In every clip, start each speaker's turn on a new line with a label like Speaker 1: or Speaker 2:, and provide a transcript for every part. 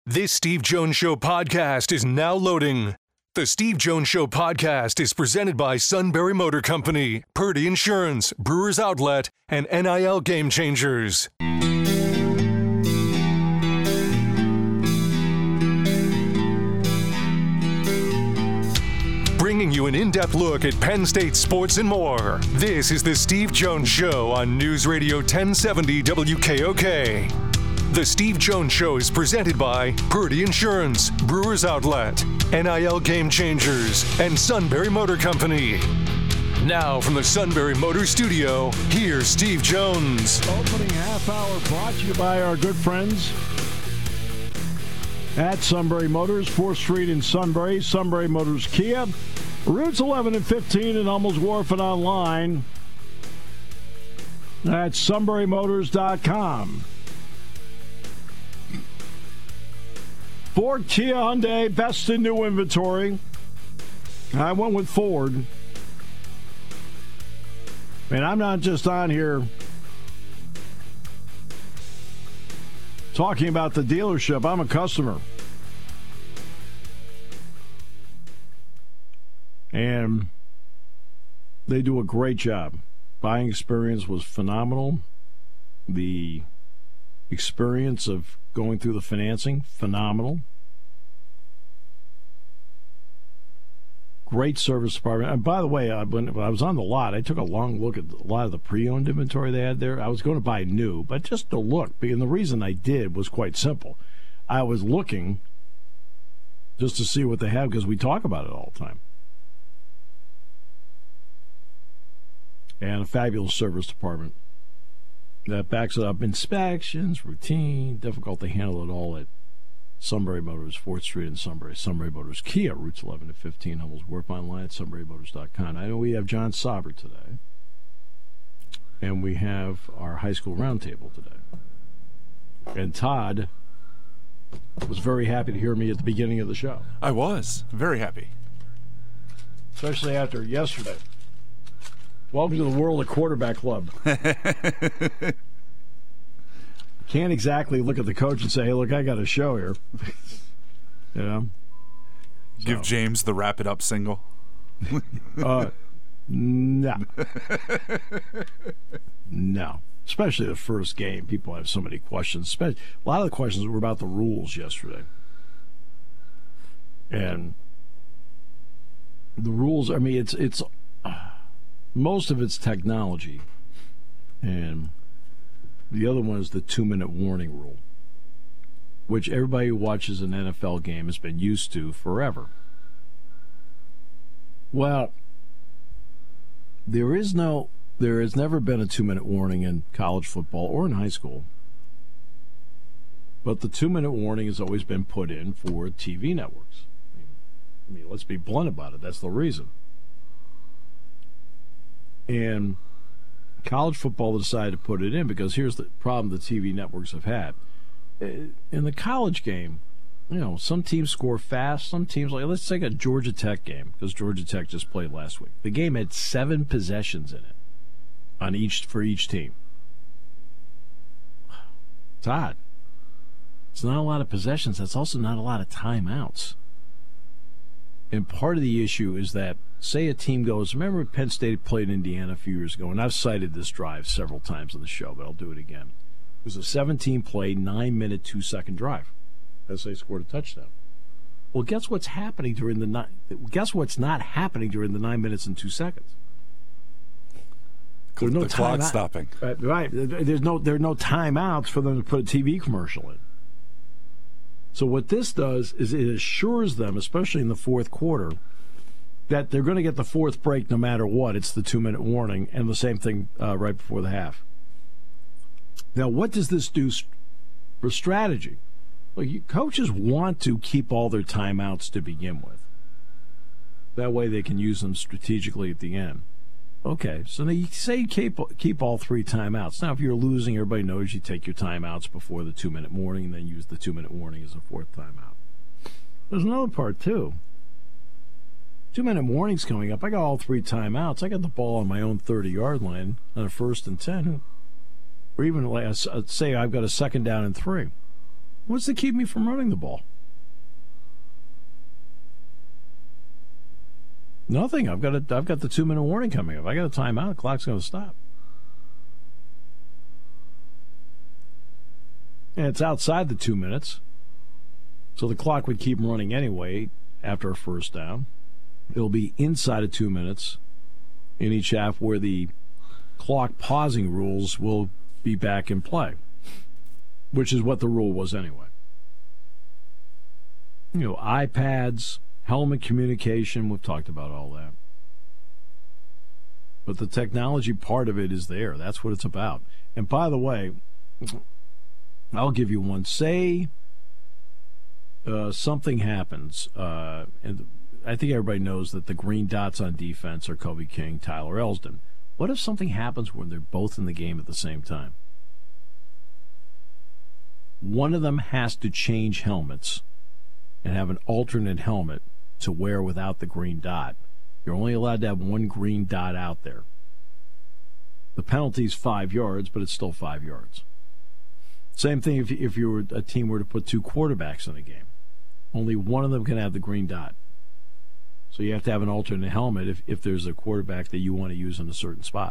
Speaker 1: This Steve Jones Show podcast is now loading. The Steve Jones Show podcast is presented by Sunbury Motor Company, Purdy Insurance, Brewers Outlet, and NIL Game Changers. Bringing you an in-depth look at Penn State sports and more. This is the Steve Jones Show on News Radio 1070 WKOK. The Steve Jones Show is presented by Purdy Insurance, Brewers Outlet, NIL Game Changers, and Sunbury Motor Company. Now from the Sunbury Motor Studio, here's Steve Jones.
Speaker 2: Opening half hour brought to you by our good friends at Sunbury Motors, 4th Street in Sunbury, Sunbury Motors Kia, routes 11 and 15 in Hummels Wharf, and online at sunburymotors.com. Ford, Kia, Hyundai, best in new inventory. I went with Ford. And I'm not just on here talking about the dealership. I'm a customer. And they do a great job. Buying experience was phenomenal. The experience of going through the financing, phenomenal. Great service department. And by the way, when I was on the lot, I took a long look at a lot of the pre-owned inventory they had there. I was going to buy new, but just to look. And the reason I did was quite simple. I was looking just to see what they have because we talk about it all the time. And a fabulous service department that backs it up. Inspections, routine, difficult to handle it all at Sunbury Motors, 4th Street in Sunbury. Sunbury Motors Kia, routes 11 to 15, Hummels Wharf, online at sunburymotors.com. I know we have John Sauber today, and we have our high school roundtable today. And Todd was very happy to hear me at the beginning of the show.
Speaker 3: I was very happy.
Speaker 2: Especially after yesterday. Welcome to the world of Quarterback Club. Can't exactly look at the coach and say, hey, look, I got a show here. You know?
Speaker 3: Give James the Wrap It Up single.
Speaker 2: No. No. Especially the first game. People have so many questions. A lot of the questions were about the rules yesterday. And the rules, I mean, it's most of it's technology. And the other one is the 2-minute warning rule, which everybody who watches an NFL game has been used to forever. Well, there has never been a 2-minute warning in college football or in high school. But the 2-minute warning has always been put in for TV networks. I mean, let's be blunt about it. That's the reason. And college football decided to put it in because here's the problem the TV networks have had. In the college game, you know, some teams score fast. Some teams, like, let's take a Georgia Tech game because Georgia Tech just played last week. The game had 7 possessions in it for each team. Todd, it's not a lot of possessions. That's also not a lot of timeouts. And part of the issue is that, say a team goes, remember Penn State played Indiana a few years ago, and I've cited this drive several times on the show, but I'll do it again. It was a 17-play, 9-minute, 2-second drive as they scored a touchdown. Well, guess what's happening during Guess what's not happening during the 9 minutes and 2 seconds? There's no
Speaker 3: clock stopping.
Speaker 2: Right. There are no timeouts for them to put a TV commercial in. So what this does is it assures them, especially in the fourth quarter, that they're going to get the fourth break no matter what. It's the 2-minute warning, and the same thing right before the half. Now, what does this do for strategy? Well, coaches want to keep all their timeouts to begin with. That way they can use them strategically at the end. Okay, so now you say keep all 3 timeouts. Now, if you're losing, everybody knows you take your timeouts before the 2-minute warning and then use the 2-minute warning as a 4th timeout. There's another part, too. 2-minute warning's coming up. I got all 3 timeouts. I got the ball on my own 30-yard line on a 1st and 10. Or even, say, I've got a 2nd down and 3. What's to keep me from running the ball? Nothing. I've got the 2-minute warning coming up. I got a timeout. The clock's going to stop. And it's outside the 2 minutes. So the clock would keep running anyway after a first down. It'll be inside of 2 minutes in each half where the clock pausing rules will be back in play, which is what the rule was anyway. iPads, helmet communication, we've talked about all that. But the technology part of it is there. That's what it's about. And by the way, I'll give you one. Say something happens, and I think everybody knows that the green dots on defense are Kobe King, Tyler Elsdon. What if something happens when they're both in the game at the same time? One of them has to change helmets and have an alternate helmet to wear without the green dot. You're only allowed to have one green dot out there. The penalty's 5 yards, but it's still 5 yards. Same thing if you were a team were to put two quarterbacks in a game. Only one of them can have the green dot. So you have to have an alternate helmet if there's a quarterback that you want to use in a certain spot.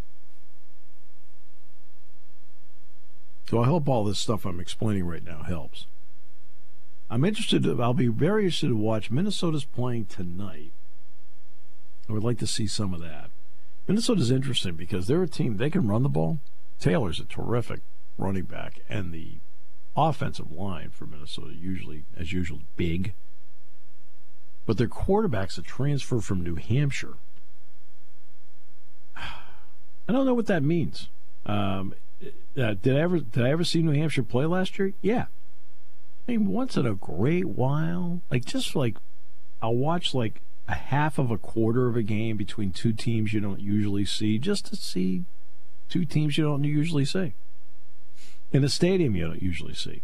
Speaker 2: So I hope all this stuff I'm explaining right now helps. I'll be very interested to watch. Minnesota's playing tonight. I would like to see some of that. Minnesota's interesting because they're a team, they can run the ball. Taylor's a terrific running back, and the offensive line for Minnesota usually, as usual, big. But their quarterback's a transfer from New Hampshire. I don't know what that means. Did I ever see New Hampshire play last year? Yeah. I mean, once in a great while, I'll watch like a half of a quarter of a game between two teams you don't usually see, just to see two teams you don't usually see in a stadium you don't usually see.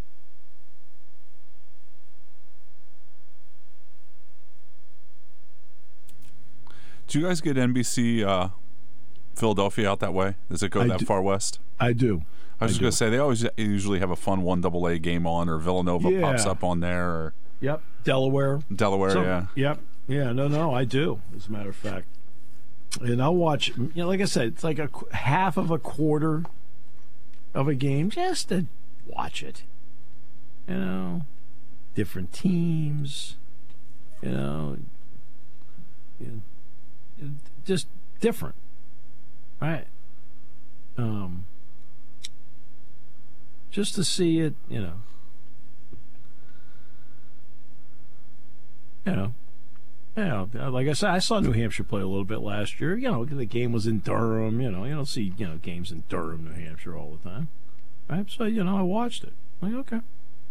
Speaker 3: Do you guys get NBC Philadelphia out that way? Does it go that far west?
Speaker 2: I do.
Speaker 3: I was just going to say, they always usually have a fun 1AA game on, or Villanova pops up on there. Or
Speaker 2: Yep. Delaware,
Speaker 3: yeah.
Speaker 2: Yep. Yeah, no, I do, as a matter of fact. And I'll watch, like I said, it's like a half of a quarter of a game just to watch it. Different teams, just different, right? Just to see it, like I said, I saw New Hampshire play a little bit last year. The game was in Durham. You don't see games in Durham, New Hampshire all the time, right? So I watched it. Like, okay,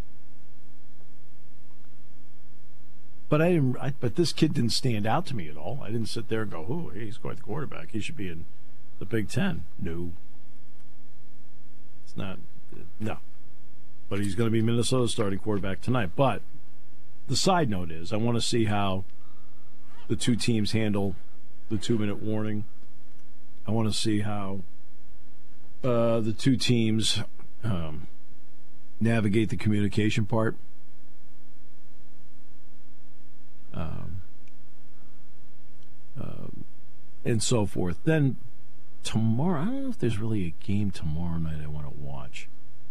Speaker 2: but I didn't. But this kid didn't stand out to me at all. I didn't sit there and go, "Oh, he's quite the quarterback. He should be in the Big Ten." No, it's not. No, but he's going to be Minnesota's starting quarterback tonight. But the side note is, I want to see how the two teams handle the 2-minute warning. I want to see how the two teams navigate the communication part. And so forth. Then tomorrow, I don't know if there's really a game tomorrow night I want to watch.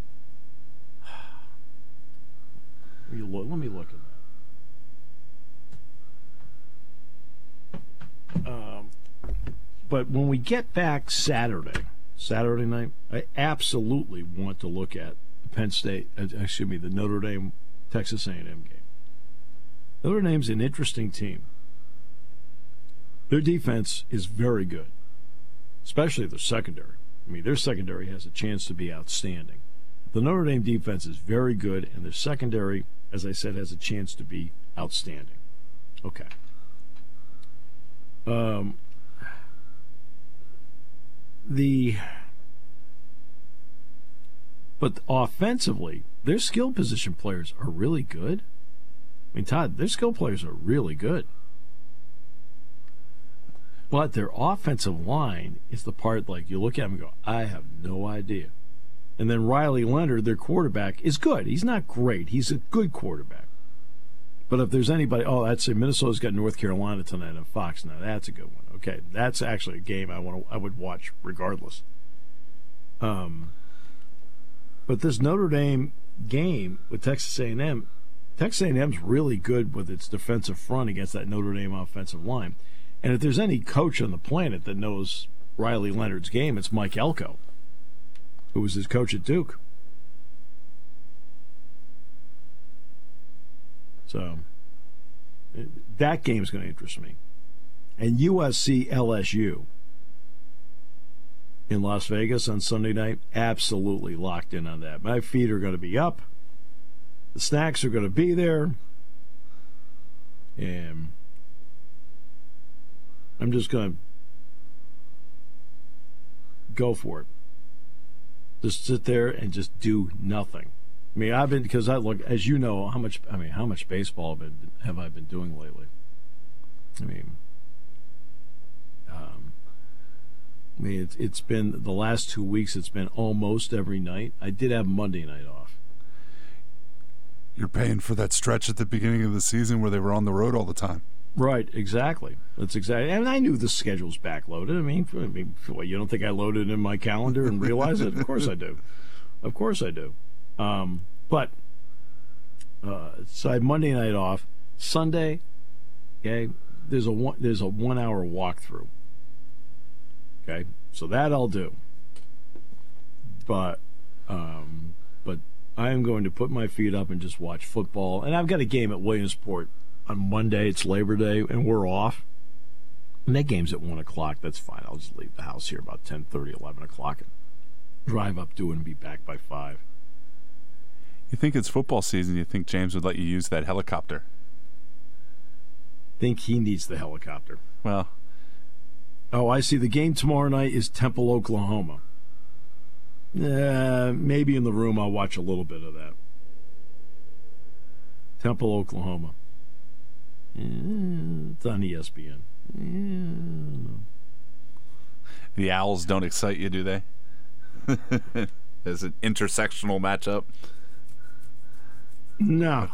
Speaker 2: Let me look at that. But when we get back Saturday night, I absolutely want to look at the Notre Dame Texas A&M game. Notre Dame's an interesting team. Their defense is very good, especially their secondary. I mean, their secondary has a chance to be outstanding. The Notre Dame defense is very good, and their secondary, as I said, has a chance to be outstanding. Okay. But offensively, their skill position players are really good. I mean, Todd, their skill players are really good. But their offensive line is the part, like, you look at them and go, I have no idea. And then Riley Leonard, their quarterback, is good. He's not great. He's a good quarterback. But if there's anybody, I'd say Minnesota's got North Carolina tonight on Fox. Now that's a good one. Okay, that's actually a game I would watch regardless. But this Notre Dame game with Texas A&M, Texas A&M's really good with its defensive front against that Notre Dame offensive line. And if there's any coach on the planet that knows Riley Leonard's game, it's Mike Elko, who was his coach at Duke. So that game's going to interest me. And USC LSU in Las Vegas on Sunday night, absolutely locked in on that. My feet are going to be up. The snacks are going to be there. And I'm just going to go for it. Just sit there and just do nothing. I mean, because I look, as you know, how much baseball have I been doing lately? I mean, it's been the last 2 weeks. It's been almost every night. I did have Monday night off.
Speaker 3: You're paying for that stretch at the beginning of the season where they were on the road all the time.
Speaker 2: Right, exactly. That's exactly. And I knew the schedule's backloaded. I mean, what, you don't think I loaded it in my calendar and realized it? Of course I do. Of course I do. So I had Monday night off. Sunday, okay, there's a 1 hour walkthrough. Okay, so that I'll do. But I am going to put my feet up and just watch football. And I've got a game at Williamsport on Monday. It's Labor Day, and we're off. And that game's at 1 o'clock. That's fine. I'll just leave the house here about 10:30, 11 o'clock and drive up to it and be back by 5.
Speaker 3: You think it's football season, you think James would let you use that helicopter?
Speaker 2: Think he needs the helicopter.
Speaker 3: Well.
Speaker 2: Oh, I see. The game tomorrow night is Temple, Oklahoma. Maybe in the room I'll watch a little bit of that. Temple, Oklahoma. It's on ESPN.
Speaker 3: The Owls don't excite you, do they? As an intersectional matchup?
Speaker 2: No.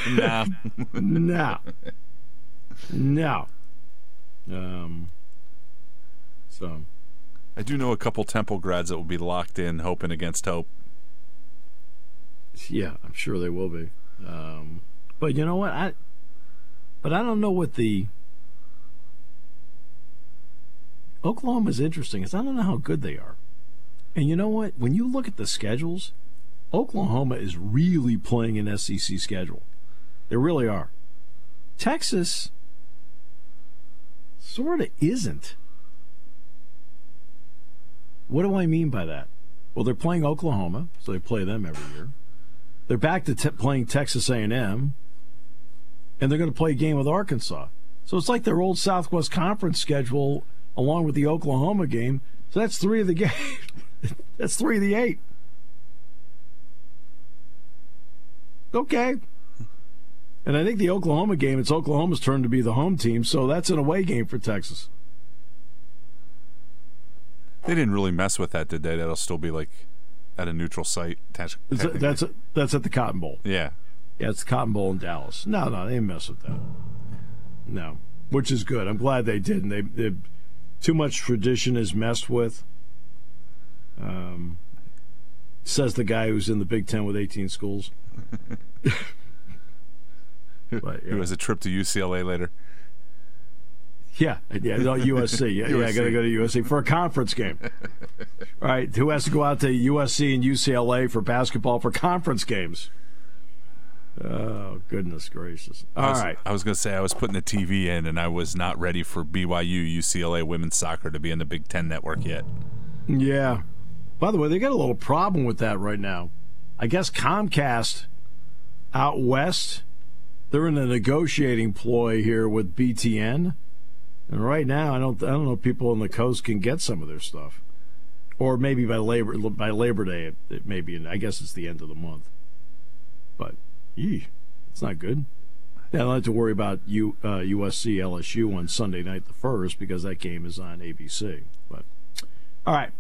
Speaker 2: No. So
Speaker 3: I do know a couple Temple grads that will be locked in, hoping against hope.
Speaker 2: Yeah, I'm sure they will be. But you know what? I don't know what the Oklahoma's interesting. I don't know how good they are. And you know what? When you look at the schedules, Oklahoma is really playing an SEC schedule. They really are. Texas sort of isn't. What do I mean by that? Well, they're playing Oklahoma, so they play them every year. They're back to playing Texas A&M, and they're going to play a game with Arkansas. So it's like their old Southwest Conference schedule along with the Oklahoma game. So that's 3 of the game. That's 3 of the 8. Okay. And I think the Oklahoma game, it's Oklahoma's turn to be the home team, so that's an away game for Texas.
Speaker 3: They didn't really mess with that, did they? That'll still be like at a neutral site.
Speaker 2: That's at the Cotton Bowl.
Speaker 3: Yeah.
Speaker 2: Yeah, it's the Cotton Bowl in Dallas. No, they didn't mess with that. No, which is good. I'm glad they didn't. They too much tradition is messed with. Says the guy who's in the Big Ten with 18 schools. But, yeah.
Speaker 3: Who has a trip to UCLA later.
Speaker 2: Yeah, USC. Yeah, I got to go to USC for a conference game. Right? Who has to go out to USC and UCLA for basketball for conference games? Oh, goodness gracious. All right.
Speaker 3: I was going to say, I was putting the TV in, and I was not ready for BYU, UCLA women's soccer to be in the Big Ten network yet.
Speaker 2: Yeah. By the way, they got a little problem with that right now. I guess Comcast out west, they're in a negotiating ploy here with BTN. And right now, I don't know if people on the coast can get some of their stuff, or maybe by Labor Day it may be. I guess it's the end of the month, but it's not good. Yeah, I don't have to worry about USC LSU on Sunday night the 1st because that game is on ABC. But all right,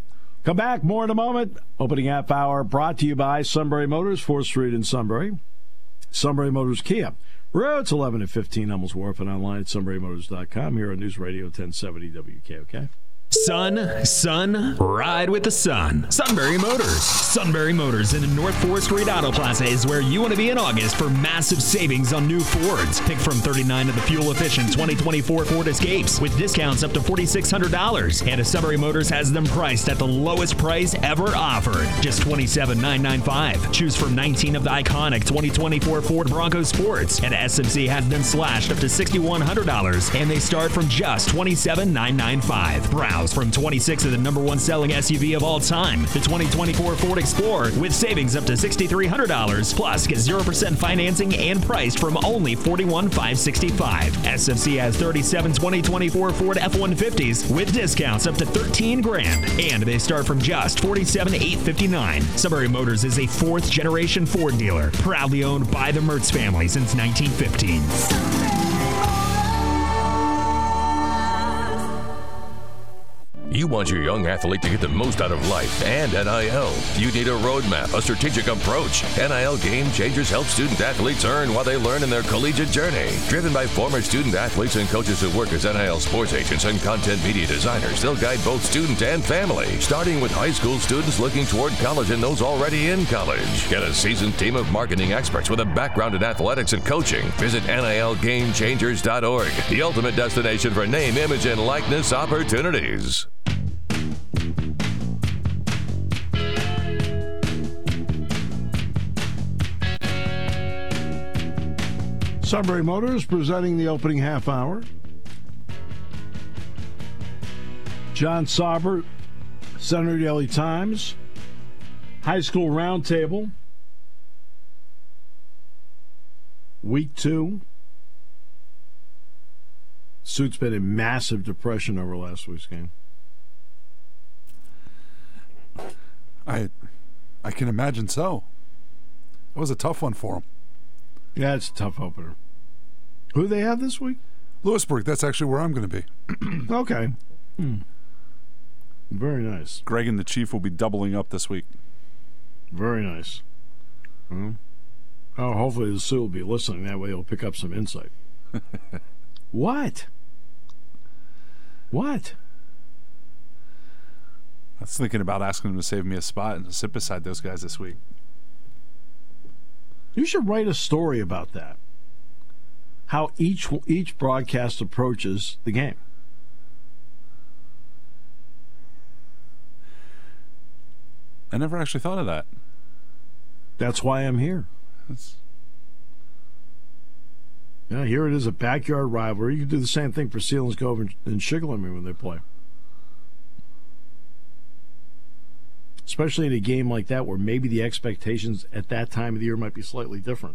Speaker 2: Come back, more in a moment. Opening half hour brought to you by Sunbury Motors, 4th Street in Sunbury. Sunbury Motors Kia. Roads 11 and 15 Hummels Wharf, and online at sunburymotors.com here on News Radio 1070 WKOK.
Speaker 4: Sun, ride with the sun. Sunbury Motors. Sunbury Motors in the North 4th Street Auto Plaza is where you want to be in August for massive savings on new Fords. Pick from 39 of the fuel-efficient 2024 Ford Escapes with discounts up to $4,600. And Sunbury Motors has them priced at the lowest price ever offered, just $27,995. Choose from 19 of the iconic 2024 Ford Bronco Sports. And SMC has them slashed up to $6,100, and they start from just $27,995. Browse from 26 of the number one selling SUV of all time, the 2024 Ford Explorer, with savings up to $6,300, plus get 0% financing and priced from only $41,565. SMC has 37 2024 Ford F-150s with discounts up to $13,000, and they start from just $47,859. Sunbury Motors is a fourth-generation Ford dealer, proudly owned by the Mertz family since 1915.
Speaker 5: You want your young athlete to get the most out of life and NIL. You need a roadmap, a strategic approach. NIL Game Changers help student athletes earn while they learn in their collegiate journey. Driven by former student athletes and coaches who work as NIL sports agents and content media designers, they'll guide both student and family, starting with high school students looking toward college and those already in college. Get a seasoned team of marketing experts with a background in athletics and coaching. Visit NILGameChangers.org, the ultimate destination for name, image, and likeness opportunities.
Speaker 2: Sunbury Motors presenting the opening half hour. John Saubert, Senator Daily Times, High School Roundtable, Week 2. Suit's been in massive depression over last week's game.
Speaker 3: I can imagine so. It was a tough one for him.
Speaker 2: Yeah, it's a tough opener. Who do they have this week?
Speaker 3: Lewisburg. That's actually where I'm going to be.
Speaker 2: Okay. Very nice.
Speaker 3: Greg and the Chief will be doubling up this week.
Speaker 2: Very nice. Oh, hopefully the Sioux will be listening. That way he'll pick up some insight. What? I
Speaker 3: was thinking about asking him to save me a spot and sit beside those guys this week.
Speaker 2: You should write a story about that. How each broadcast approaches the game.
Speaker 3: I never actually thought of that.
Speaker 2: That's why I'm here. Yeah, here it is, a backyard rivalry. You can do the same thing for Selinsgrove and Shigley when they play. Especially in a game like that where maybe the expectations at that time of the year might be slightly different.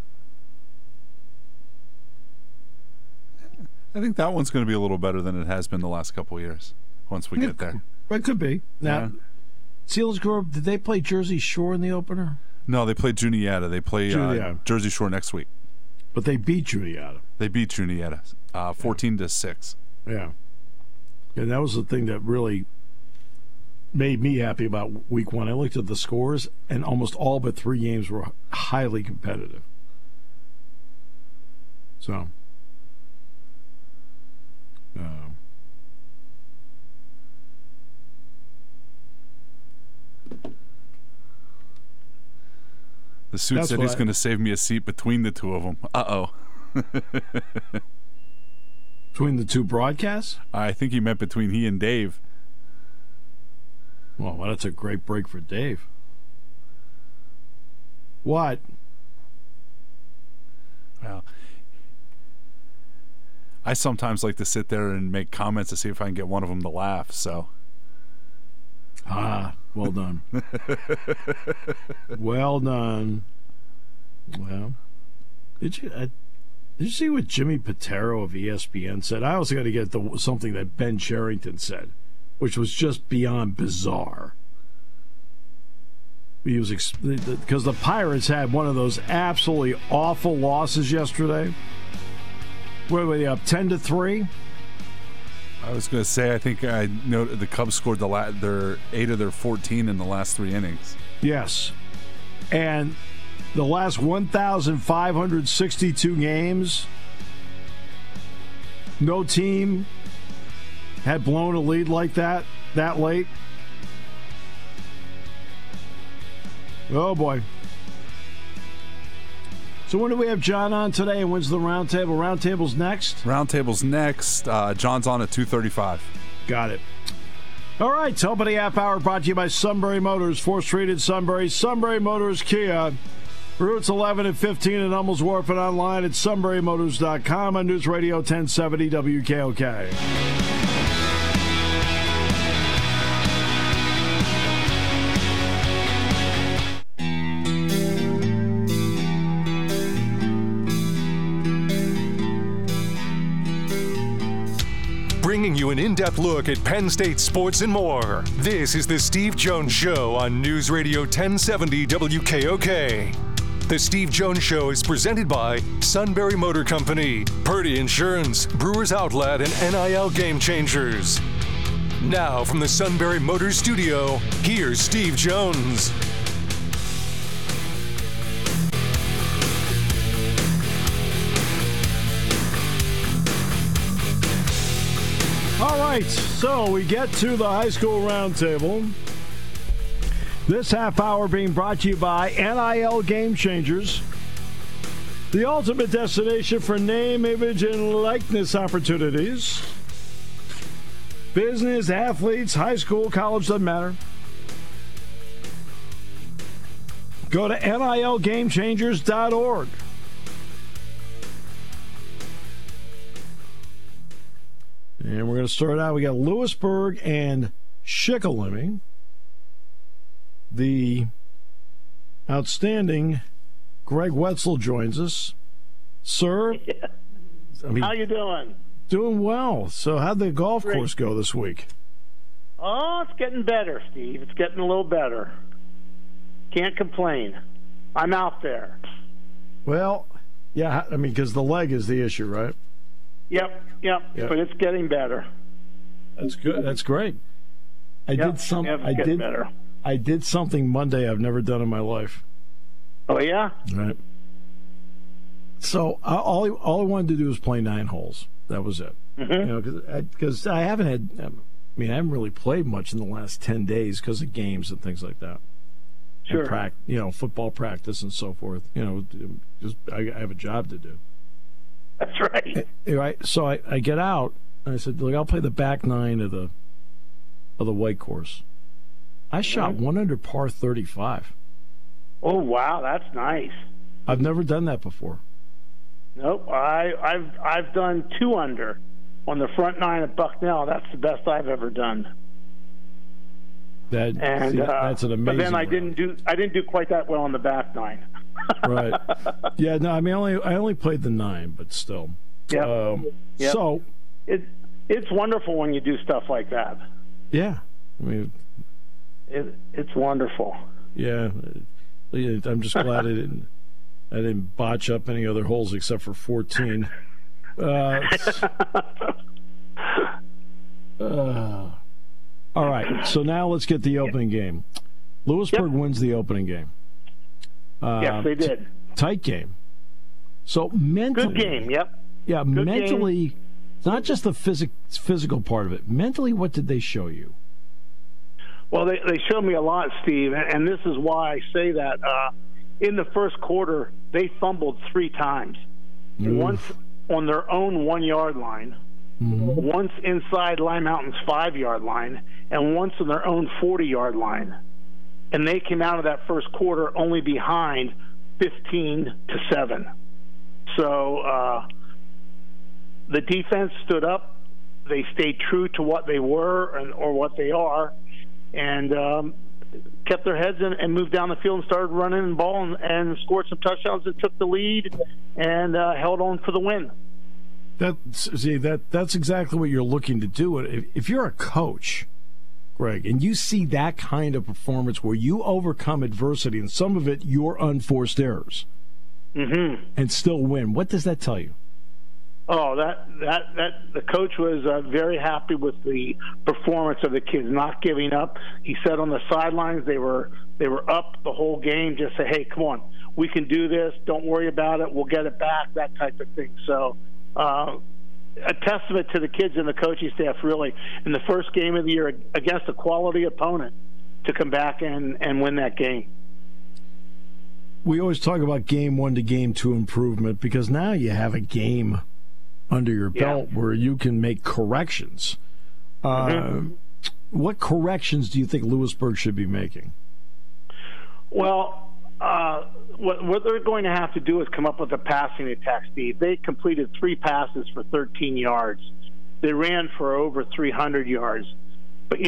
Speaker 3: I think that one's going to be a little better than it has been the last couple of years once we get there.
Speaker 2: It could be. Now, Selinsgrove, did they play Jersey Shore in the opener?
Speaker 3: No, they played Juniata. They play Jersey Shore next week.
Speaker 2: But they beat Juniata.
Speaker 3: They beat Juniata 14-6.
Speaker 2: Yeah. And that was the thing that really made me happy about week 1. I looked at the scores, and almost all but 3 games were highly competitive. So,
Speaker 3: the suit said he's going to save me a seat between the two of them. Uh-oh.
Speaker 2: Between the two broadcasts?
Speaker 3: I think he meant between he and Dave.
Speaker 2: Well, that's a great break for Dave. What?
Speaker 3: Well, I sometimes like to sit there and make comments to see if I can get one of them to laugh, so.
Speaker 2: Well done. Well done. Well, did you see what Jimmy Patero of ESPN said? I also got to get something that Ben Cherington said, which was just beyond bizarre. He was because the Pirates had one of those absolutely awful losses yesterday. Where were they up 10-3?
Speaker 3: I was going to say, I think I noted the Cubs scored their 8 of their 14 in the last 3 innings.
Speaker 2: Yes. And the last 1,562 games, no team had blown a lead like that late. Oh, boy. So when do we have John on today, and when's the roundtable? Roundtable's next?
Speaker 3: Roundtable's next. John's on at 2:35.
Speaker 2: Got it. All right, Top of the Half Hour brought to you by Sunbury Motors, 4th Street in Sunbury. Sunbury Motors Kia, routes 11 and 15 in Hummels Wharf, and online at sunburymotors.com on News Radio 1070 WKOK.
Speaker 1: Bringing you an in-depth look at Penn State sports and more. This is the Steve Jones Show on News Radio 1070 WKOK. The Steve Jones Show is presented by Sunbury Motor Company, Purdy Insurance, Brewers Outlet, and NIL Game Changers. Now from the Sunbury Motors Studio, here's Steve Jones.
Speaker 2: All right, so we get to the high school roundtable. This half hour being brought to you by NIL Game Changers, the ultimate destination for name, image, and likeness opportunities. Business, athletes, high school, college, doesn't matter. Go to nilgamechangers.org. And we're going to start out. We got Lewisburg and Shikellamy. The outstanding Greg Wetzel joins us. Sir?
Speaker 6: Yeah.
Speaker 2: I mean,
Speaker 6: how you doing?
Speaker 2: Doing well. So how'd the golf course go this week?
Speaker 6: Oh, it's getting better, Steve. It's getting a little better. Can't complain. I'm out there.
Speaker 2: Well, yeah, I mean, because the leg is the issue, right?
Speaker 6: Yep. But it's getting better.
Speaker 2: That's good. That's great. I did something Monday I've never done in my life.
Speaker 6: Oh yeah.
Speaker 2: Right. So all I wanted to do was play 9 holes. That was it.
Speaker 6: Mm-hmm.
Speaker 2: You know, because I haven't really played much in the last 10 days because of games and things like that.
Speaker 6: Sure.
Speaker 2: And football practice and so forth. You know, just I have a job to do.
Speaker 6: That's right.
Speaker 2: Right. So I get out and I said, look, I'll play the back 9 of the white course. I shot 1 under par 35.
Speaker 6: Oh wow, that's nice.
Speaker 2: I've never done that before.
Speaker 6: Nope. I've done 2 under on the front 9 at Bucknell. That's the best I've ever done.
Speaker 2: That's an amazing.
Speaker 6: But then I didn't do quite that well on the back 9.
Speaker 2: Right. Yeah. No. I mean, I only played the 9, but still.
Speaker 6: Yeah.
Speaker 2: So
Speaker 6: it's wonderful when you do stuff like that.
Speaker 2: Yeah. I mean,
Speaker 6: it's wonderful.
Speaker 2: Yeah. I'm just glad I didn't botch up any other holes except for 14. All right. So now let's get the opening game. Lewisburg wins the opening game.
Speaker 6: Yes, they did.
Speaker 2: Tight game. So mentally,
Speaker 6: good game. Yep.
Speaker 2: Yeah,
Speaker 6: good
Speaker 2: mentally,
Speaker 6: game.
Speaker 2: Not just the physical part of it. Mentally, what did they show you?
Speaker 6: Well, they showed me a lot, Steve, and this is why I say that. In the first quarter, they fumbled 3 times. Once on their own 1-yard line, once inside Lime Mountain's 5-yard line, and once on their own 40-yard line. And they came out of that first quarter only behind 15-7. So the defense stood up. They stayed true to what they were or what they are, and kept their heads in and moved down the field and started running the ball and scored some touchdowns and took the lead and held on for the win.
Speaker 2: That's exactly what you're looking to do. If you're a coach, Greg, and you see that kind of performance where you overcome adversity, and some of it your unforced errors, and still win, what does that tell you?
Speaker 6: Oh, that the coach was very happy with the performance of the kids, not giving up. He said on the sidelines they were up the whole game. Just say, hey, come on, we can do this. Don't worry about it. We'll get it back. That type of thing. So, a testament to the kids and the coaching staff, really, in the first game of the year against a quality opponent to come back and win that game.
Speaker 2: We always talk about game 1 to game 2 improvement because now you have a game under your belt where you can make corrections. What corrections do you think Lewisburg should be making?
Speaker 6: Well, what they're going to have to do is come up with a passing attack, Steve. They completed 3 passes for 13 yards. They ran for over 300 yards. But,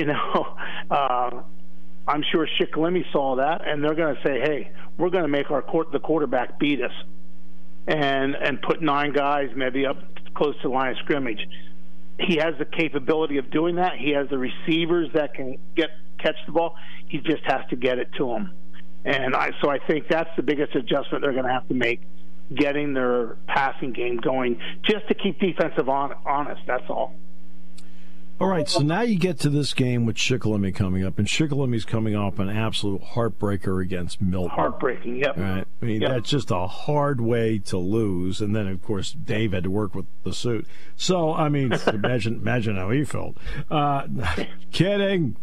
Speaker 6: I'm sure Shikellamy saw that, and they're going to say, hey, we're going to make the quarterback beat us and put 9 guys maybe up close to the line of scrimmage. He has the capability of doing that. He has the receivers that can catch the ball. He just has to get it to them. And so I think that's the biggest adjustment they're going to have to make, getting their passing game going, just to keep defensive honest. That's all.
Speaker 2: All right, so now you get to this game with Shikellamy coming up, and Shikelamy's coming off an absolute heartbreaker against Milton.
Speaker 6: Heartbreaking, yep.
Speaker 2: Right. I mean, that's just a hard way to lose, and then, of course, Dave had to work with the suit. So, I mean, imagine how he felt. Kidding.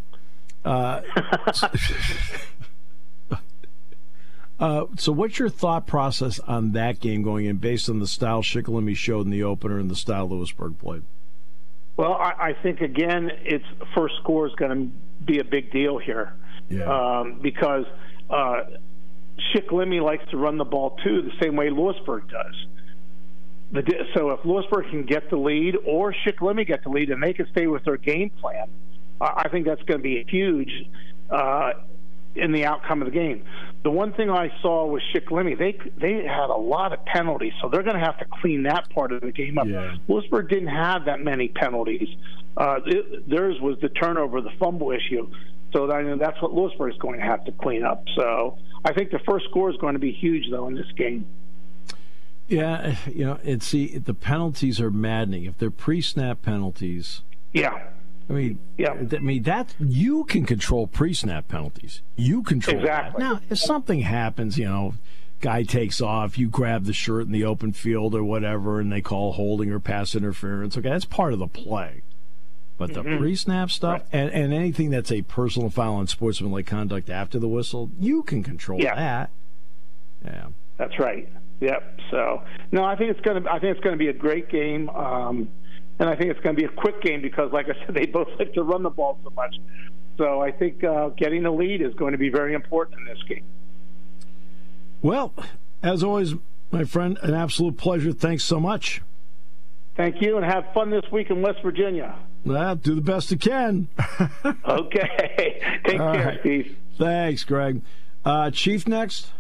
Speaker 2: So what's your thought process on that game going in based on the style Shikellamy showed in the opener and the style Lewisburg played?
Speaker 6: Well, I think, again, its first score is going to be a big deal here because Shikellamy likes to run the ball, too, the same way Lewisburg does. So if Lewisburg can get the lead or Shikellamy get the lead and they can stay with their game plan, I think that's going to be huge in the outcome of the game. The one thing I saw with Shikellamy, they had a lot of penalties, so they're going to have to clean that part of the game up. Yeah. Lewisburg didn't have that many penalties. Theirs was the turnover, the fumble issue. So that's what Lewisburg is going to have to clean up. So I think the first score is going to be huge, though, in this game.
Speaker 2: Yeah, the penalties are maddening. If they're pre-snap penalties.
Speaker 6: Yeah.
Speaker 2: I mean, that you can control pre-snap penalties. You control that. Now, if something happens, guy takes off, you grab the shirt in the open field or whatever, and they call holding or pass interference. Okay, that's part of the play. But the pre-snap stuff and anything that's a personal foul on sportsmanlike conduct after the whistle, you can control that. Yeah,
Speaker 6: that's right. Yep. So no, I think it's going to be a great game. And I think it's going to be a quick game because, like I said, they both like to run the ball so much. So I think getting the lead is going to be very important in this game.
Speaker 2: Well, as always, my friend, an absolute pleasure. Thanks so much.
Speaker 6: Thank you, and have fun this week in West Virginia.
Speaker 2: Do the best you can.
Speaker 6: Okay. Take care, right. Steve.
Speaker 2: Thanks, Greg. Chief next?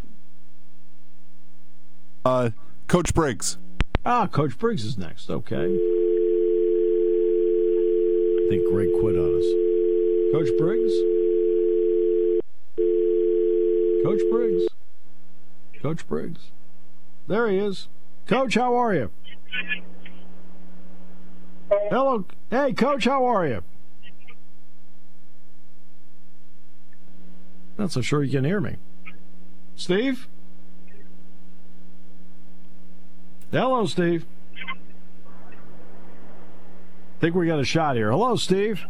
Speaker 3: Coach Briggs.
Speaker 2: Coach Briggs is next. Okay. I think Greg quit on us. Coach Briggs? Coach Briggs? Coach Briggs? There he is. Coach, how are you? Hello. Hey, Coach, how are you? Not so sure you can hear me. Steve? Hello, Steve. Think we got a shot here. Hello, Steve.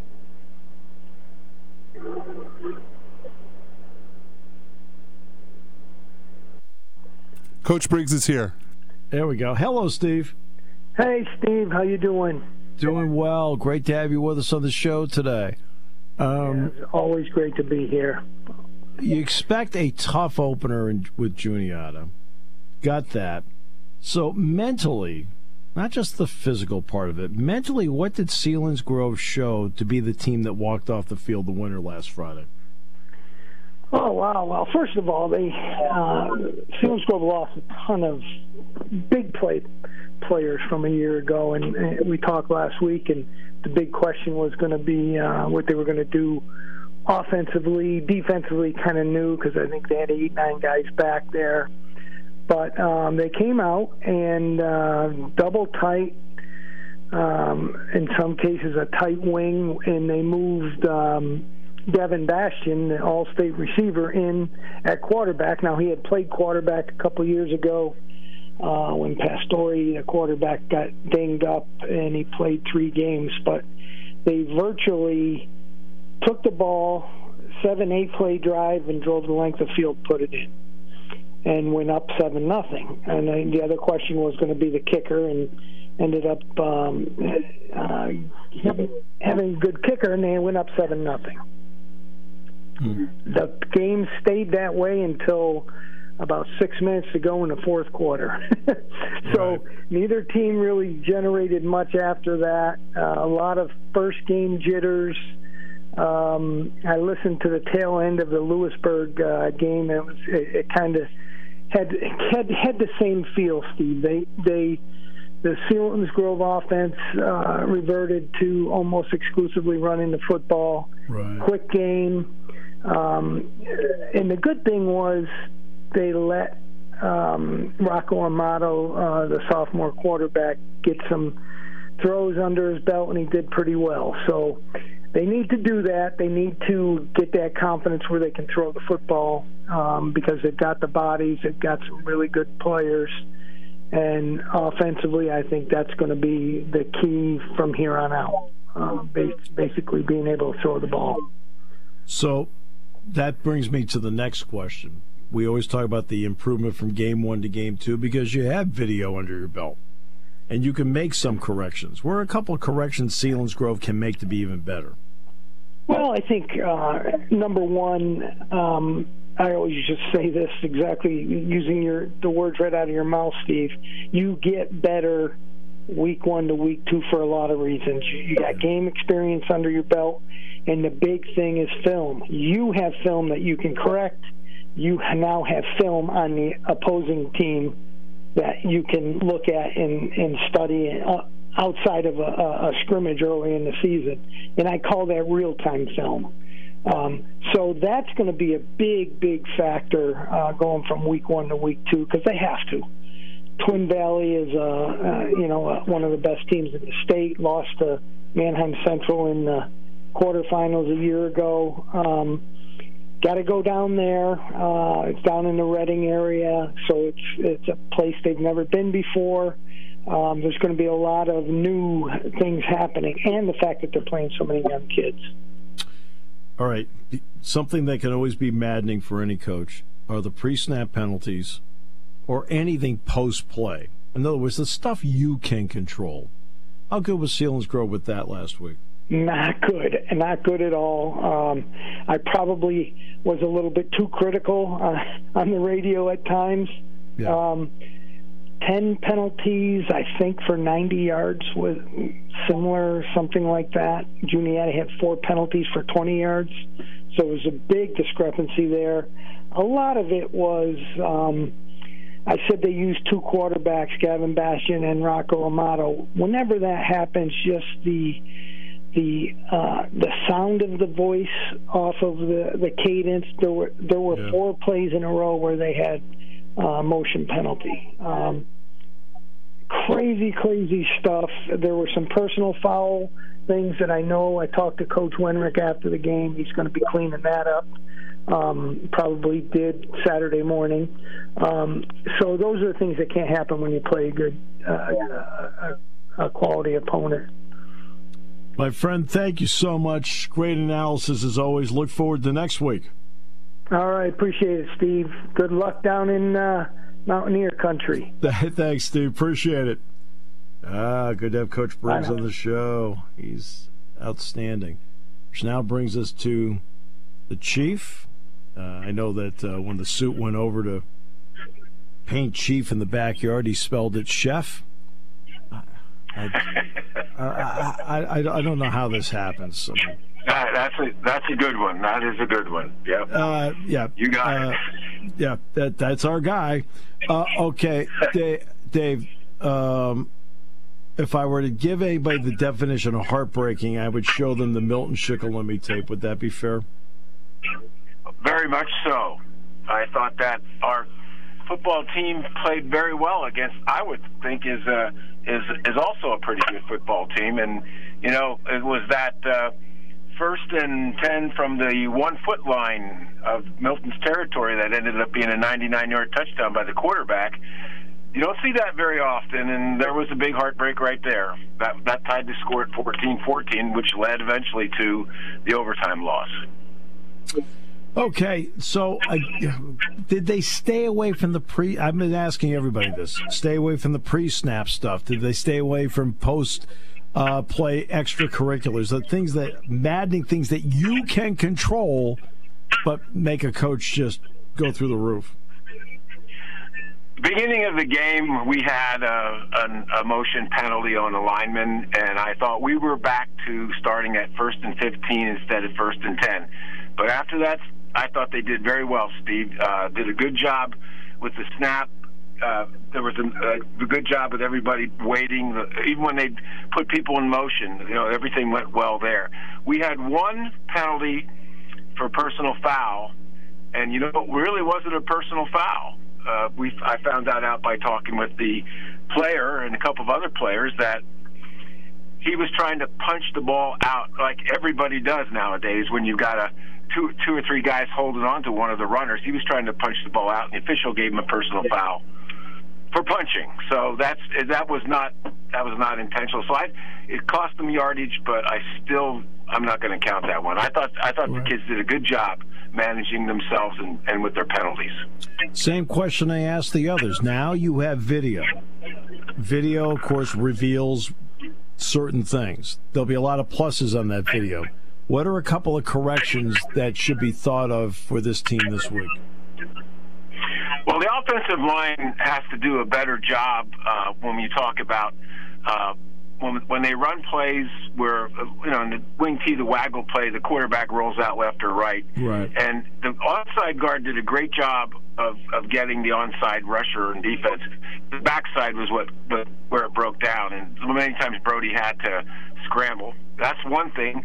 Speaker 3: Coach Briggs is here.
Speaker 2: There we go. Hello, Steve.
Speaker 7: Hey, Steve. How you doing?
Speaker 2: Doing well. Great to have you with us on the show today.
Speaker 7: It's always great to be here.
Speaker 2: You expect a tough opener with Juniata. Got that. So mentally, not just the physical part of it, mentally, what did Selinsgrove show to be the team that walked off the field the winner last Friday?
Speaker 7: Oh, wow. Well, first of all, Selinsgrove lost a ton of big players from a year ago, and we talked last week, and the big question was going to be what they were going to do offensively. Defensively, kind of new, because I think they had 8-9 guys back there. But they came out and double tight, in some cases a tight wing, and they moved Devin Bastian, the all-state receiver, in at quarterback. Now, he had played quarterback a couple years ago when Pastore, the quarterback, got dinged up, and he played 3 games. But they virtually took the ball, 7-8 play drive, and drove the length of field, put it in, and went up 7-0. And then the other question was going to be the kicker, and ended up having a good kicker, and they went up 7-0. The game stayed that way until about 6 minutes to go in the fourth quarter. So neither team really generated much after that. A lot of first game jitters. I listened to the tail end of the Lewisburg game. It kind of had the same feel, Steve. The Selinsgrove offense reverted to almost exclusively running the football.
Speaker 2: Right.
Speaker 7: Quick game. And the good thing was they let Rocco Amato, the sophomore quarterback, get some throws under his belt, and he did pretty well. So they need to do that. They need to get that confidence where they can throw the football because they've got the bodies. They've got some really good players. And offensively, I think that's going to be the key from here on out, basically being able to throw the ball.
Speaker 2: So that brings me to the next question. We always talk about the improvement from game 1 to game 2 because you have video under your belt, and you can make some corrections. Where a couple of corrections Selinsgrove can make to be even better?
Speaker 7: Well, I think, number one, I always just say this exactly using the words right out of your mouth, Steve. You get better week 1 to week 2 for a lot of reasons. You got game experience under your belt, and the big thing is film. You have film that you can correct. You now have film on the opposing team that you can look at and study outside of a scrimmage early in the season. And I call that real-time film. So that's going to be a big, big factor going from week 1 to week 2 because they have to. Twin Valley is, one of the best teams in the state. Lost to Manheim Central in the quarterfinals a year ago. Got to go down there. It's down in the Reading area, so it's a place they've never been before. There's going to be a lot of new things happening, and the fact that they're playing so many young kids.
Speaker 2: All right, something that can always be maddening for any coach are the pre-snap penalties or anything post-play. In other words, the stuff you can control. How good was Selinsgrove with that last week?
Speaker 7: Not good at all. I probably was a little bit too critical on the radio at times.
Speaker 2: Yeah.
Speaker 7: 10 penalties, I think, for 90 yards was similar, something like that. Juniata had 4 penalties for 20 yards, so it was a big discrepancy there. A lot of it was, I said they used 2 quarterbacks, Gavin Bastian and Rocco Amato. Whenever that happens, just the sound of the voice off of the cadence. There were 4 plays in a row where they had motion penalty. Crazy stuff. There were some personal foul things that I know. I talked to Coach Wenrick after the game. He's going to be cleaning that up. Probably did Saturday morning. So those are the things that can't happen when you play a good, a quality opponent.
Speaker 2: My friend, thank you so much. Great analysis as always. Look forward to next week.
Speaker 7: All right, appreciate it, Steve. Good luck down in Mountaineer country.
Speaker 2: Thanks, Steve. Appreciate it. Good to have Coach Briggs on the show. He's outstanding. Which now brings us to the Chief. I know that when the suit went over to paint Chief in the backyard, he spelled it Chef. I don't know how this happens.
Speaker 8: That's a good one. That is a good one. Yep.
Speaker 2: Yeah.
Speaker 8: You got it.
Speaker 2: Yeah, that's our guy. Okay, Dave. If I were to give anybody the definition of heartbreaking, I would show them the Milton Shikellamy tape. Would that be fair?
Speaker 8: Very much so. I thought that our football team played very well against, I would think, is also a pretty good football team. And, it was that 1st and 10 from the 1 foot line of Milton's territory that ended up being a 99-yard touchdown by the quarterback. You don't see that very often, and there was a big heartbreak right there. That tied the score at 14-14, which led eventually to the overtime loss.
Speaker 2: Okay, so did they stay away from the I've been asking everybody this. Stay away from the pre-snap stuff. Did they stay away from post-play extracurriculars? Maddening things that you can control, but make a coach just go through the roof?
Speaker 8: Beginning of the game, we had a motion penalty on a lineman, and I thought we were back to starting at 1st and 15 instead of 1st and 10. But after that, I thought they did very well, Steve. Did a good job with the snap. There was a good job with everybody waiting. Even when they put people in motion, everything went well there. We had one penalty for personal foul, and it really wasn't a personal foul. I found that out by talking with the player and a couple of other players that he was trying to punch the ball out like everybody does nowadays when you've got two or three guys holding on to one of the runners. He was trying to punch the ball out, and the official gave him a personal foul for punching. So that was not intentional. So it cost them yardage, but I'm not going to count that one. I thought the kids did a good job managing themselves and with their penalties.
Speaker 2: Same question I asked the others. Now you have video. Video, of course, reveals certain things. There'll be a lot of pluses on that video. What are a couple of corrections that should be thought of for this team this week?
Speaker 8: Well, the offensive line has to do a better job when you talk about when they run plays where, in the wing tee, the waggle play, the quarterback rolls out left or right. Right. And the onside guard did a great job of getting the onside rusher and defense. The backside was where it broke down, and many times Brody had to scramble. That's one thing.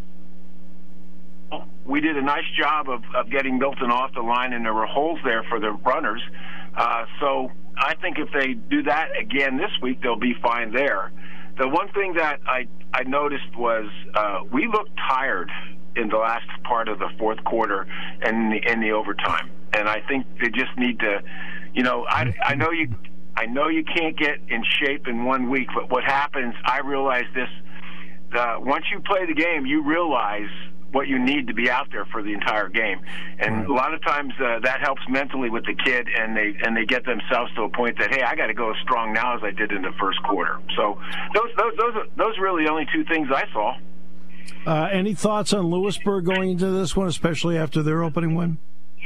Speaker 8: We did a nice job of getting Milton off the line, and there were holes there for the runners. So I think if they do that again this week, they'll be fine there. The one thing that I noticed was we looked tired in the last part of the fourth quarter and in the overtime, and I think they just need to, I know you can't get in shape in 1 week, but what happens, I realize this, once you play the game, you realize what you need to be out there for the entire game, and a lot of times that helps mentally with the kid, and they get themselves to a point that, hey, I got to go as strong now as I did in the first quarter. So those are really the only two things I saw.
Speaker 2: Any thoughts on Lewisburg going into this one, especially after their opening win?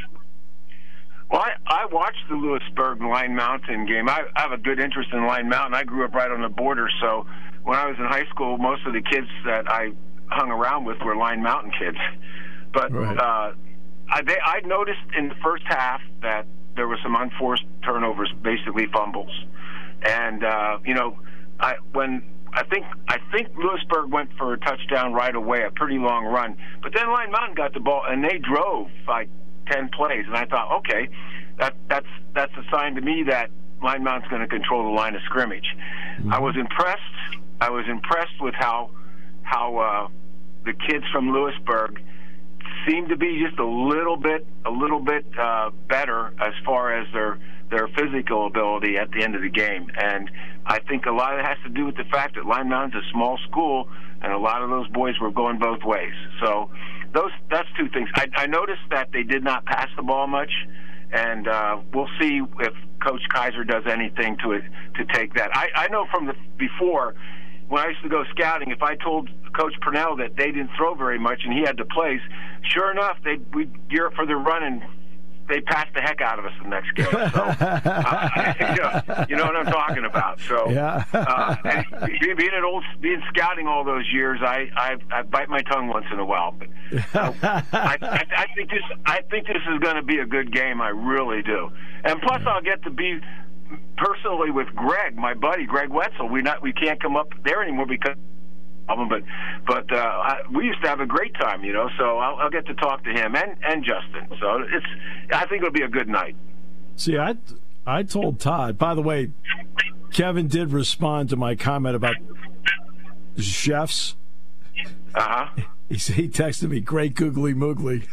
Speaker 8: Well, I watched the Lewisburg Line Mountain game. I have a good interest in Line Mountain. I grew up right on the border, so when I was in high school, most of the kids that I hung around with were Line Mountain kids. But I noticed in the first half that there were some unforced turnovers, basically fumbles. And I think Lewisburg went for a touchdown right away, a pretty long run. But then Line Mountain got the ball, and they drove like 10 plays. And I thought, okay, that's a sign to me that Line Mountain's going to control the line of scrimmage. Mm-hmm. I was impressed with how the kids from Lewisburg seemed to be just a little bit better as far as their physical ability at the end of the game. And I think a lot of it has to do with the fact that Line Mountain's a small school, and a lot of those boys were going both ways. So that's two things. I noticed that they did not pass the ball much, and we'll see if Coach Kaiser does anything to take that. I know from before, when I used to go scouting, if I told Coach Purnell that they didn't throw very much and he had the plays, sure enough, we'd gear up for their run, and they passed the heck out of us the next game. So, you know what I'm talking about. So, being scouting all those years, I bite my tongue once in a while. But I think this is going to be a good game. I really do. And plus, I'll get to be personally with Greg, my buddy Greg Wetzel. We can't come up there anymore because of him, but we used to have a great time, so I'll get to talk to him and Justin. So I think it'll be a good night.
Speaker 2: See, I told Todd, by the way, Kevin did respond to my comment about chefs.
Speaker 8: Uh-huh.
Speaker 2: He texted me, great googly moogly.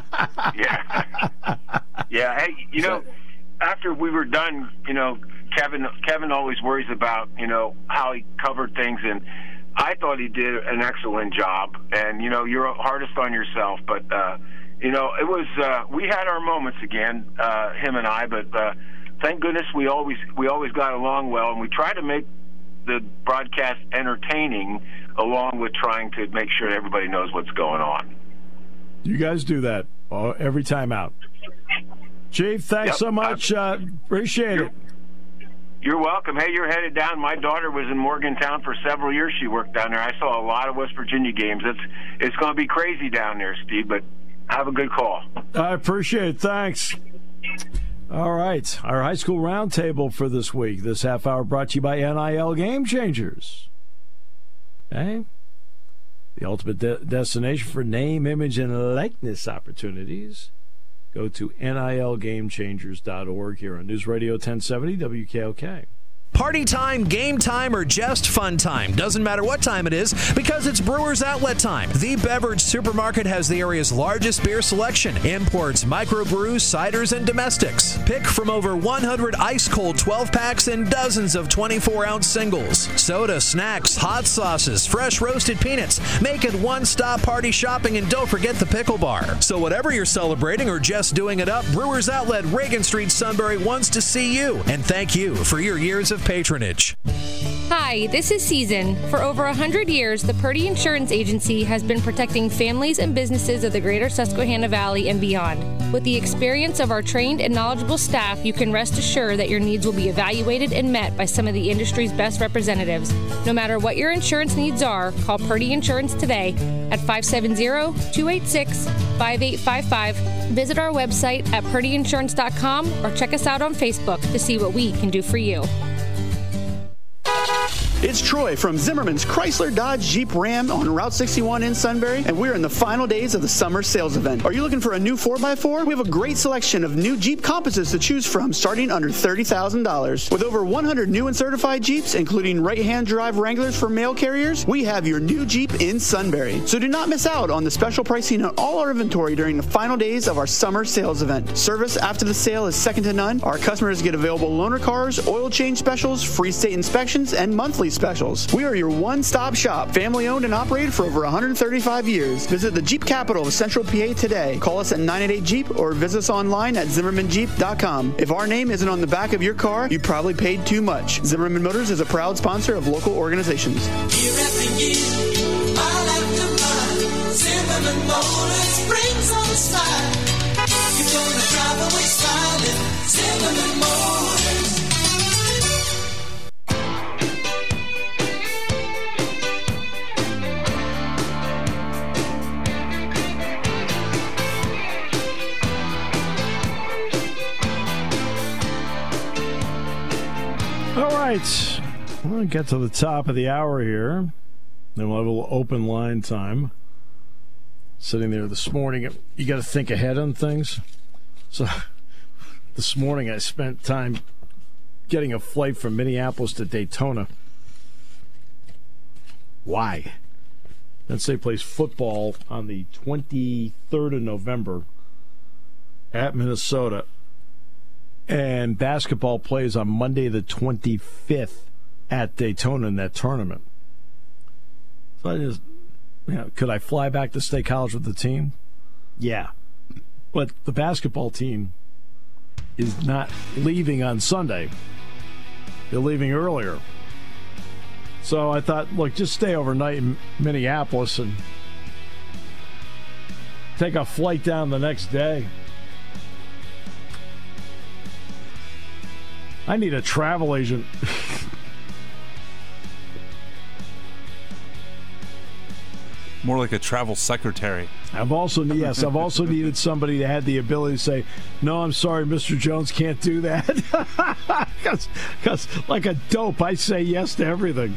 Speaker 8: Yeah. Yeah. Hey, after we were done, Kevin always worries about, how he covered things, and I thought he did an excellent job. And, you're hardest on yourself, but, it was, we had our moments again, him and I, but thank goodness we always got along well, and we try to make the broadcast entertaining along with trying to make sure everybody knows what's going on.
Speaker 2: You guys do that every time out. Chief, thanks so much. Appreciate it.
Speaker 8: You're welcome. Hey, you're headed down. My daughter was in Morgantown for several years. She worked down there. I saw a lot of West Virginia games. It's going to be crazy down there, Steve, but have a good call.
Speaker 2: I appreciate it. Thanks. All right. Our high school roundtable for this week. This half hour brought to you by NIL Game Changers. Okay. The ultimate destination for name, image, and likeness opportunities. Go to nilgamechangers.org here on News Radio 1070 WKOK.
Speaker 9: Party time, game time, or just fun time. Doesn't matter what time it is because it's Brewers Outlet time. The Beverage Supermarket has the area's largest beer selection. Imports, microbrews, ciders, and domestics. Pick from over 100 ice-cold 12-packs and dozens of 24-ounce singles. Soda, snacks, hot sauces, fresh roasted peanuts. Make it one-stop party shopping, and don't forget the pickle bar. So whatever you're celebrating or just doing it up, Brewers Outlet, Reagan Street, Sunbury wants to see you. And thank you for your years of patronage.
Speaker 10: Hi, this is Season. For over 100 years, the Purdy Insurance Agency has been protecting families and businesses of the greater Susquehanna Valley and beyond. With the experience of our trained and knowledgeable staff, you can rest assured that your needs will be evaluated and met by some of the industry's best representatives. No matter what your insurance needs are, call Purdy Insurance today at 570-286-5855. Visit our website at purdyinsurance.com or check us out on Facebook to see what we can do for you.
Speaker 11: It's Troy from Zimmerman's Chrysler Dodge Jeep Ram on Route 61 in Sunbury, and we're in the final days of the summer sales event. Are you looking for a new 4x4? We have a great selection of new Jeep Compasses to choose from starting under $30,000. With over 100 new and certified Jeeps, including right-hand drive Wranglers for mail carriers, we have your new Jeep in Sunbury. So do not miss out on the special pricing on all our inventory during the final days of our summer sales event. Service after the sale is second to none. Our customers get available loaner cars, oil change specials, free state inspections, and monthly specials. We are your one-stop shop, family owned and operated for over 135 years. Visit the Jeep capital of Central PA today. Call us at 988 Jeep or visit us online at ZimmermanJeep.com. If our name isn't on the back of your car, you probably paid too much. Zimmerman Motors is a proud sponsor of local organizations.
Speaker 12: Year after year, mile after mile, Zimmerman Motors brings on the smile. You're gonna drive away smiling, Zimmerman Motors.
Speaker 2: All right, we're going to get to the top of the hour here. Then we'll have a little open line time. Sitting there this morning, you got to think ahead on things. So this morning I spent time getting a flight from Minneapolis to Daytona. Why? Penn State plays football on the 23rd of November at Minnesota. And basketball plays on Monday the 25th at Daytona in that tournament. So I just, could I fly back to State College with the team? Yeah. But the basketball team is not leaving on Sunday. They're leaving earlier. So I thought, look, just stay overnight in Minneapolis and take a flight down the next day. I need a travel agent.
Speaker 3: More like a travel secretary.
Speaker 2: I've also needed somebody that had the ability to say, no, I'm sorry, Mr. Jones can't do that. Because like a dope, I say yes to everything.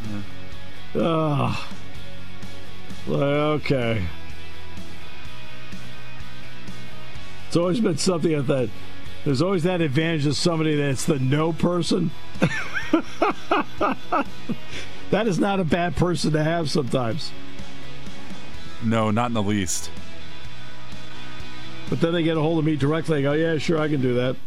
Speaker 2: Okay. It's always been something I thought, There's always that advantage of somebody that's the no person. That is not a bad person to have sometimes.
Speaker 3: No, not in the least.
Speaker 2: But then they get a hold of me directly. I go, yeah, sure, I can do that.